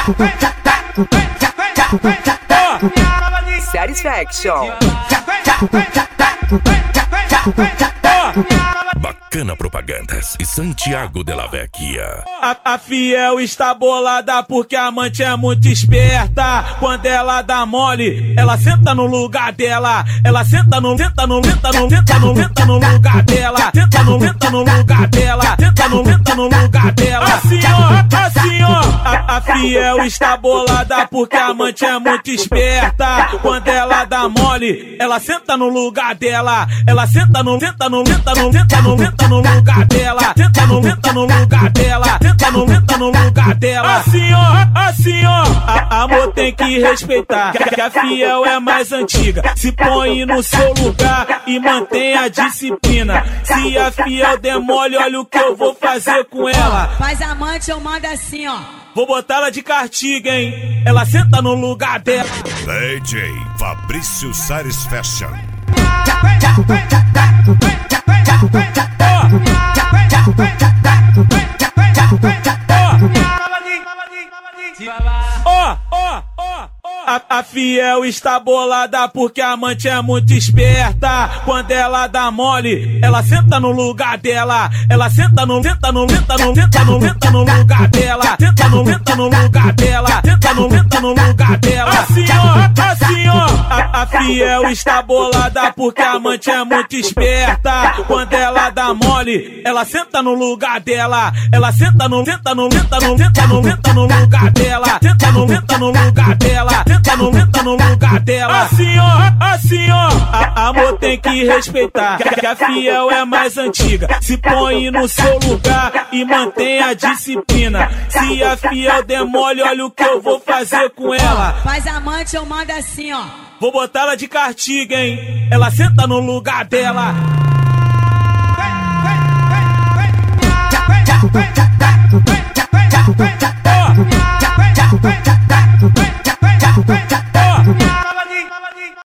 Satisfaction. Bacana Propagandas e Santiago de la Vecchia. A fiel está bolada porque a amante é muito esperta. Quando ela dá mole, ela senta no lugar dela. Ela senta no lugar dela. Senta no lugar dela. Senta no lugar dela. Assim ó, a fiel está bolada porque a amante é muito esperta. Quando ela dá mole, ela senta no lugar dela. Ela senta no lugar dela. Senta no lugar dela. Senta no lugar dela. Assim ó, amor tem que respeitar que a fiel é mais antiga. Se põe no seu lugar e mantém a disciplina. Se a fiel der mole, olha o que eu vou fazer com ela. Faz amante, eu mando assim, ó. Vou botar ela de castigo, hein? Ela senta no lugar dela. DJ Fabrício Satisfaction. A fiel está bolada porque a amante é muito esperta. Quando ela dá mole, ela senta no lugar dela. Ela senta no lugar dela. Senta no lugar dela. Senta no lugar dela. Assim ó, a fiel está bolada porque a amante é muito esperta. Quando ela dá mole, ela senta no lugar dela. Ela senta no lugar dela. Senta no lugar dela. Senta no lugar dela. Assim ó, amor tem que respeitar que a fiel é mais antiga. Se põe no seu lugar e mantém a disciplina. Se a fiel der mole, olha o que eu vou fazer com ela. Faz amante, eu mando assim, ó. Vou botar ela de castigo, hein? Ela senta no lugar dela. Vem.